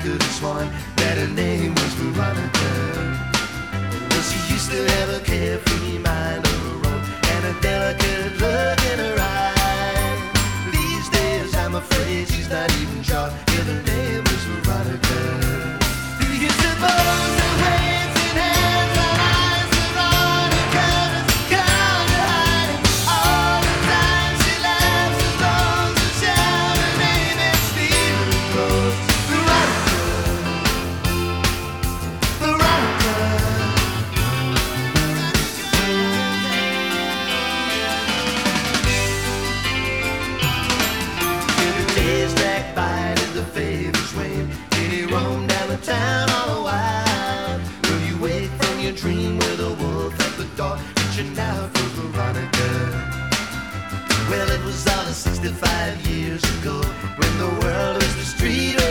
could have sworn that her name was Veronica. Well, she used to have a carefree mind of her own and a delicate look in her eye. These days I'm afraid she's not even sure if her name was Veronica. Do you suppose that waves in hands are eyes Veronica's come to hide? All the time she laughs and throws a shout, her name is Stephen Close. Veronica, Veronica. Till the days drag by and the favors wane, and he roam down the town all the while. Will you wake from your dream with a wolf at the door, reaching out for Veronica? Well, it was all 65 years ago, when the world was the street.